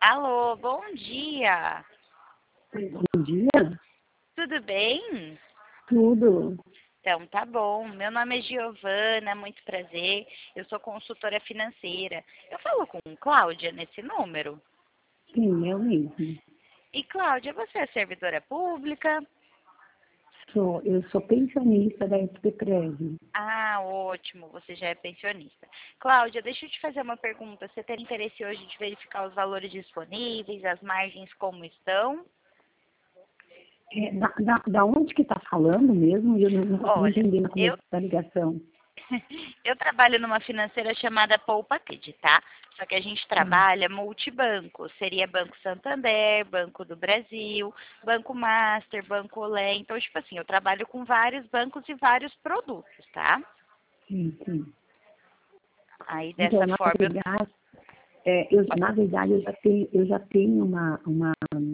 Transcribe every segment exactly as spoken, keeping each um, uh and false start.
Alô, bom dia. Bom dia. Tudo bem? Tudo. Então, tá bom. Meu nome é Giovana, muito prazer. Eu sou consultora financeira. Eu falo com Cláudia nesse número. Sim, eu mesmo. E Cláudia, você é servidora pública? Sou, eu sou pensionista da S P Prev. Ah, ótimo, você já é pensionista. Cláudia, deixa eu te fazer uma pergunta. Você tem interesse hoje de verificar os valores disponíveis, as margens como estão? É, da, da, da onde que está falando mesmo? Eu não, não consegui Olha, entender no começo eu da ligação. Eu trabalho numa financeira chamada Poupa Cred, tá? Só que a gente Hum. trabalha multibanco. Seria Banco Santander, Banco do Brasil, Banco Master, Banco Olé. Então, tipo assim, eu trabalho com vários bancos e vários produtos, tá? Sim, sim. Aí, Então, dessa na forma, eu... verdade, é, eu, na verdade, eu já tenho, eu já tenho uma, uma,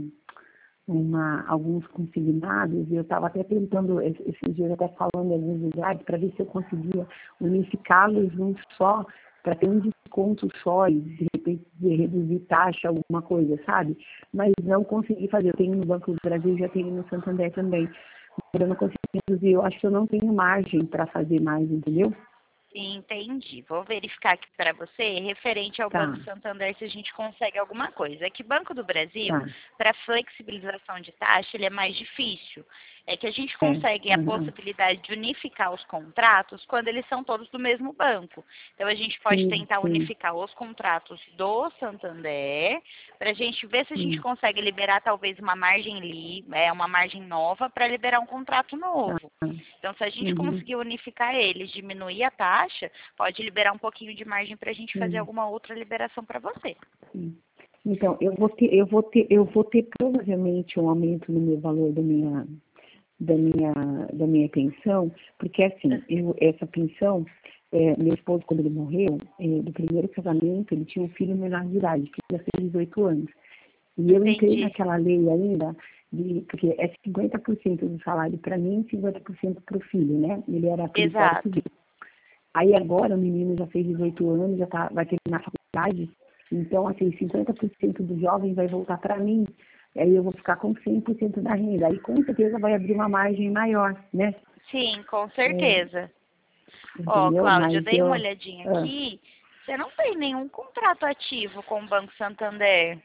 uma, alguns consignados, e eu estava até tentando, esse- esses dias até falando em alguns lugares, para ver se eu conseguia unificá-los num só, para ter um desconto só e de repente de reduzir taxa, alguma coisa, sabe? Mas não consegui fazer. Eu tenho no Banco do Brasil, já tenho no Santander também. Mas eu não consegui reduzir. Eu acho que eu não tenho margem para fazer mais, entendeu? Entendi. Vou verificar aqui para você, referente ao Tá, Banco Santander, se a gente consegue alguma coisa. É que Banco do Brasil, tá. para flexibilização de taxa, ele é mais difícil. É que a gente É, consegue a aham. possibilidade de unificar os contratos quando eles são todos do mesmo banco. Então, a gente pode Sim, tentar sim, unificar os contratos do Santander, para a gente ver se a gente sim. consegue liberar talvez uma margem li, é, uma margem nova para liberar um contrato Tá. novo. Então, se a gente Uhum, conseguir unificar eles, diminuir a taxa, pode liberar um pouquinho de margem para a gente fazer sim. alguma outra liberação para você. Sim. Então, eu vou ter, eu vou ter, eu vou ter provavelmente um aumento no meu valor da minha, da minha, da minha pensão, porque assim, eu, essa pensão, é, meu esposo, quando ele morreu, é, do primeiro casamento, ele tinha um filho menor de idade, que já fez dezoito anos. E eu entrei Entendi. naquela lei ainda, de, porque é cinquenta por cento do salário para mim e cinquenta por cento para o filho, né? Ele era policial Exato. civil. Aí agora o menino já fez dezoito anos, já tá, vai terminar a faculdade, então assim, cinquenta por cento do jovem vai voltar para mim, aí eu vou ficar com cem por cento da renda, aí com certeza vai abrir uma margem maior, né? Sim, com É, certeza. Ó, entendeu? Cláudia, eu Mas dei uma eu, olhadinha ah, aqui. Você não tem nenhum contrato ativo com o Banco Santander.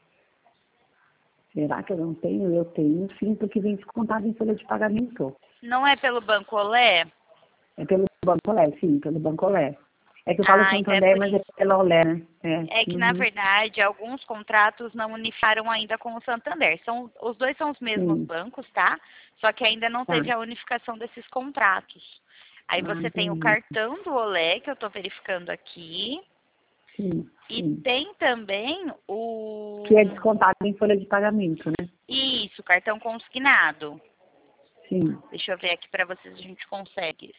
será que eu não tenho? Eu tenho sim, porque vem descontado em folha de pagamento. Não é pelo Banco Olé? É pelo Banco Olé, sim, pelo Banco Olé. É que eu falo Ah, então é Santander, por mas é isso. pela Olé, né? É É, que, na uhum, verdade, alguns contratos não unificaram ainda com o Santander. São, os dois são os mesmos sim, bancos, tá? Só que ainda não tá. teve a unificação desses contratos. Aí Ah, você tem o entendi. cartão do Olé, que eu estou verificando aqui, Sim, e sim. tem também o... Que é descontado em folha de pagamento, né? Isso, cartão consignado. Sim. Deixa eu ver aqui para vocês se a gente consegue.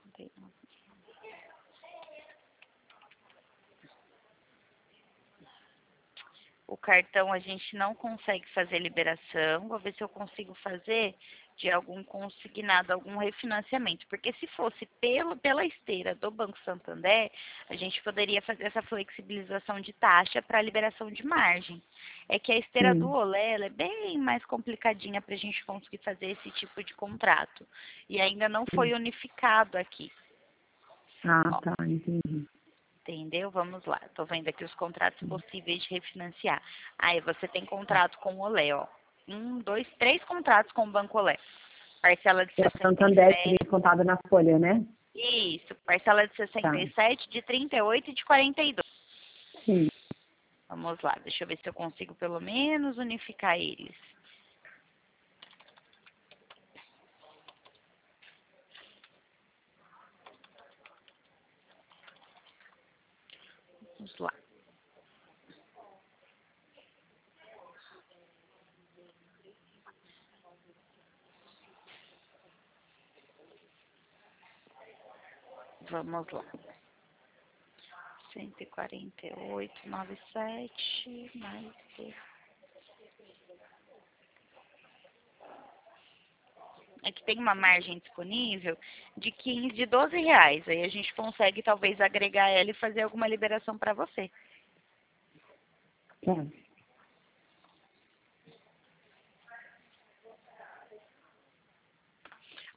O cartão a gente não consegue fazer liberação. Vou ver se eu consigo fazer de algum consignado, algum refinanciamento. Porque se fosse pelo, pela esteira do Banco Santander, a gente poderia fazer essa flexibilização de taxa para liberação de margem. É que a esteira do Sim. Olé ela é bem mais complicadinha para a gente conseguir fazer esse tipo de contrato. E ainda não foi Sim. unificado aqui. Ah, Ó, tá, entendi. entendeu? Vamos lá. Estou vendo aqui os contratos possíveis de refinanciar. Aí você tem contrato com o Olé, ó. Um, dois, três contratos com o Banco Olé. Parcela de É o sessenta e Santander que vem sete. contado na folha, né? Isso, parcela de sessenta Tá. e sete, de trinta e oito e de quarenta e dois. Sim. Vamos lá, deixa eu ver se eu consigo pelo menos unificar eles. Vamos lá. Vamos lá. cento e quarenta e oito, noventa e sete, mais é que tem uma margem disponível de quinze, de doze reais. Aí a gente consegue talvez agregar ela e fazer alguma liberação para você. Tá.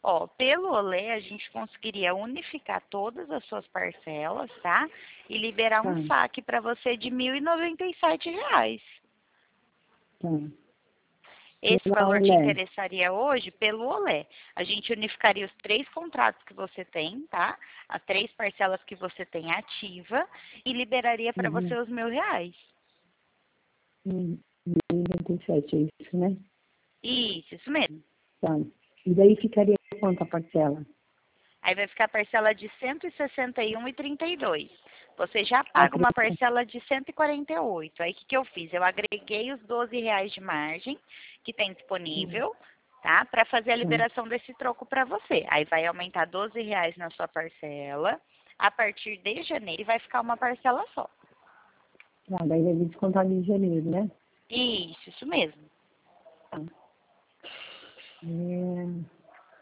Ó, pelo Olé, a gente conseguiria unificar todas as suas parcelas, tá? E liberar Tá, um saque para você de mil e noventa e sete reais. tá. Esse Pela valor te Olé. interessaria hoje pelo Olé. A gente unificaria os três contratos que você tem, tá? As três parcelas que você tem ativa e liberaria para você Uhum. os mil reais. Hum, mil e noventa e sete, é isso, né? Isso, isso mesmo. Tá. E daí ficaria quanto a parcela? Aí vai ficar a parcela de cento e sessenta e um e trinta e dois. Você já Ah, paga uma parcela de cento e quarenta e oito. Aí o que, que eu fiz? Eu agreguei os doze reais de margem que tem disponível, tá? Para fazer a liberação desse troco para você. Aí vai aumentar doze reais na sua parcela. A partir de janeiro vai ficar uma parcela só. Ah, daí vai descontar de janeiro, né? Isso, isso mesmo. É...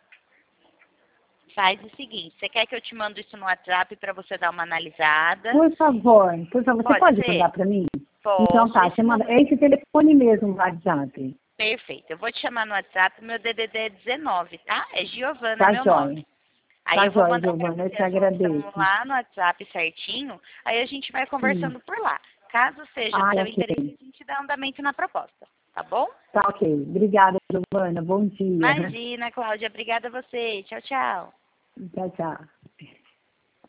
Faz o seguinte, você quer que eu te mando isso no WhatsApp para você dar uma analisada? Por favor, por favor, você Pode pode ser? mandar para mim? Então Posso. tá, Esse você manda. número... É esse telefone mesmo, o WhatsApp. Perfeito. Eu vou te chamar no WhatsApp, meu D D D é dezenove, tá? É Giovana, Tá meu nome. jóia. Aí Tá eu vou jóia, mandar para Giovana, eu você te a solução agradeço. lá no WhatsApp certinho, aí a gente vai Sim. conversando por lá. Caso seja do Ah, seu interesse, ok. a gente dá andamento na proposta, tá bom? Tá ok. Obrigada, Giovana. Bom dia. Imagina, Cláudia. Obrigada a você. Tchau, tchau. Tchau, tchau.